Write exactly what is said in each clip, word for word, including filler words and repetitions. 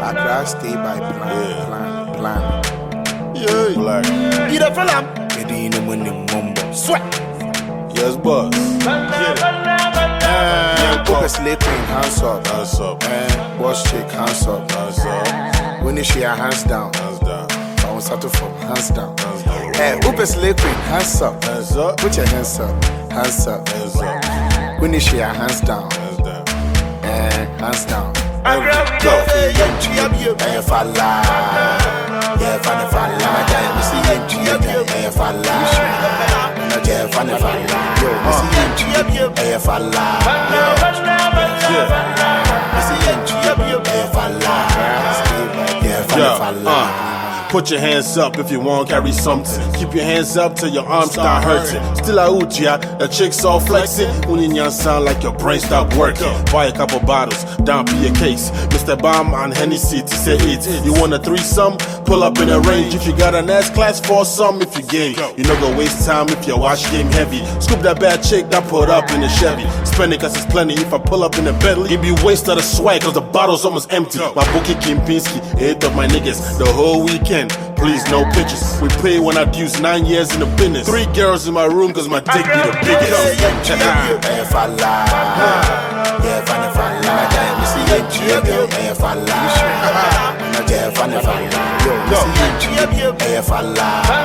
Accra stay by plan, Yeah. plan, plan. Yeah, black. You the fella? Medina money mumbo. Sweat. Yes, boss. Get it. Uh, Focus late queen, hands up. Hands up. Uh, boss chick, hands up. Hands up. When you share hands down. Hands down. Bounce settle from hands down. Hands down. Uh, Focus late queen, hands up. Hands up. Put your hands up. Hands up. Hands up. When you share hands down. Hands down. Uh, hands down. Go. Eh, falla. Yeah, funny falla. My guy, we see him. Eh, falla. Yeah, funny falla. Yo, we see him. Eh, falla. We see him. Eh, falla. Yeah, funny falla. Put your hands up if you want carry something. Keep your hands up till your arms start hurting. Still a Uchiya, the chicks all flexing. Union sound like your brain stop working. Buy a couple bottles, down be a case. Mister Bomb and Hennessy to say it. You want a threesome? Pull up in a range. If you got an S class for some, if you game. You no go waste time if your watch game heavy. Scoop that bad chick that put up in a Chevy. Spend it cause it's plenty. If I pull up in a Bentley, it be waste of the swag cause the bottle's almost empty. My bookie Kempinski, eight of my niggas the whole weekend. Please, no pictures. We pay when I've used nine years in the business. Three girls in my room cause my dick be the biggest. Eh, falla. Yeah, funny falla. My guy, we see him. Eh, falla. Yeah, funny falla. Yo, we see him. Eh, falla.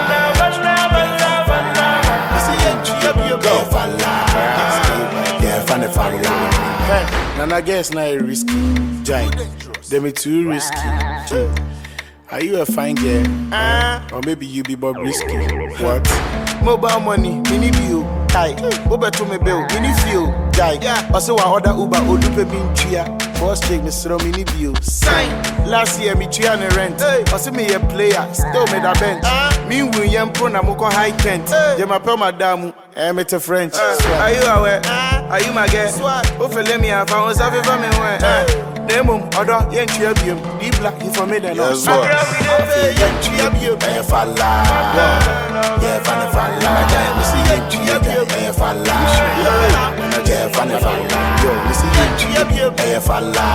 We see him. Eh, falla. Yeah, funny falla. Hey, Nana guess now risky. Giant. They me too risky. Are you a fine girl? Uh, or maybe you be Bobrisky. What? Mobile money, mini bill. Hi. Uber to me bill, mini fuel. Guy. Also, I order Uber, Odupe bin Chia. Boss check me throw mini bill. Sign. Last year, me Chia ne rent. Also, me a player, still made a bench. Me William Pro Namoko high tent. They my pel madam, I'm a French. Are you aware? Are you my girl? Hopefully, me I found something for me. Nemo, other yen chiabium, deep black information. Yes, boss. Eh, falla. Yeah, funny falla. My guy, we see him. Eh, falla. Yeah, funny falla. Yo, we see him. Eh, falla.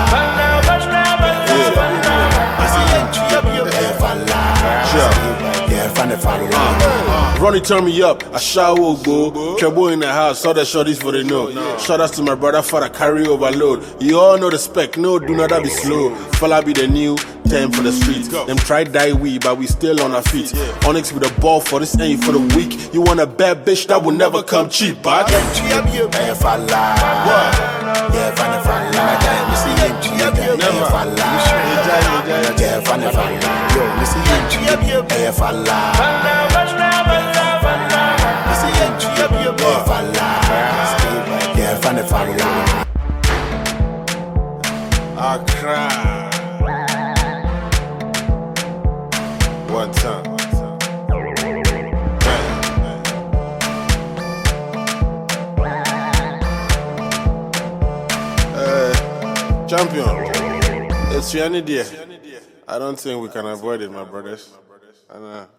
We see him. Eh, falla. Yeah, funny falla. Ronnie turn me up, I shower go. Trouble in the house, all the shorties for the know. Shout outs to my brother for the carry overload. You all know the spec, no, do not be slow. Fella be the new, ten for the streets. Them try die we, but we still on our feet. Onyx with a ball for this ain't for the weak. You want a bad bitch that will never come cheap, but Eh, falla. Yeah, funny falla. My guy, we see him. Eh, falla. Yeah, funny falla. Yo, we see him. Eh, falla. Accra. One time. Uh, champion. It's your idea. I don't think we can avoid it, my brothers. And, uh,